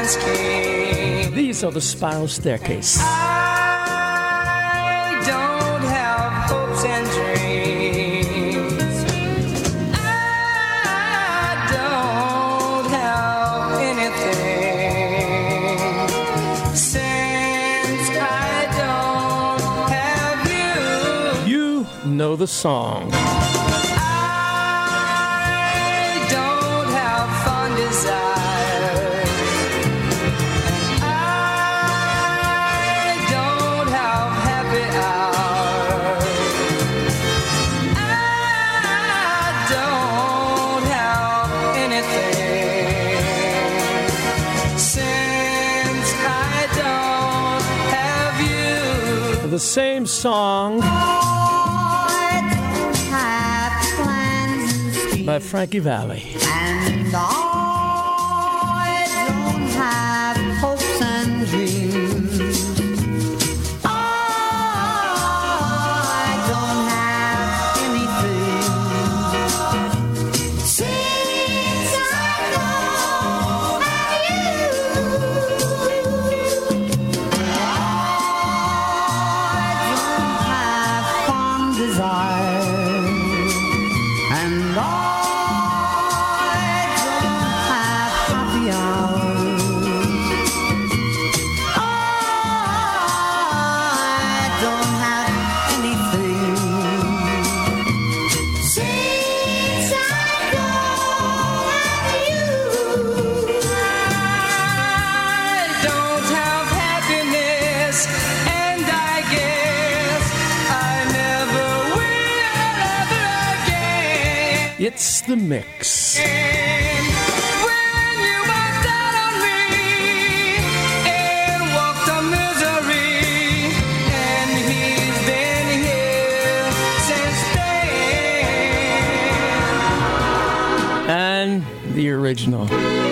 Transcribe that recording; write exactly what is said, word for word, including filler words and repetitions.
landscape. These are the Spiral Staircase. I don't have hopes and dreams. I don't have anything. Since I don't have you. You know the song. The same song by Frankie Valli. And I don't have hopes and dreams. I don't have anything. Since I don't have you. Desire, and I don't have happy hours. I don't have anything. Since I don't have you. I don't have happiness, and I guess I never will ever again. It's the mix. When you walked out on me and walked on misery, and he's been here since then. And the original.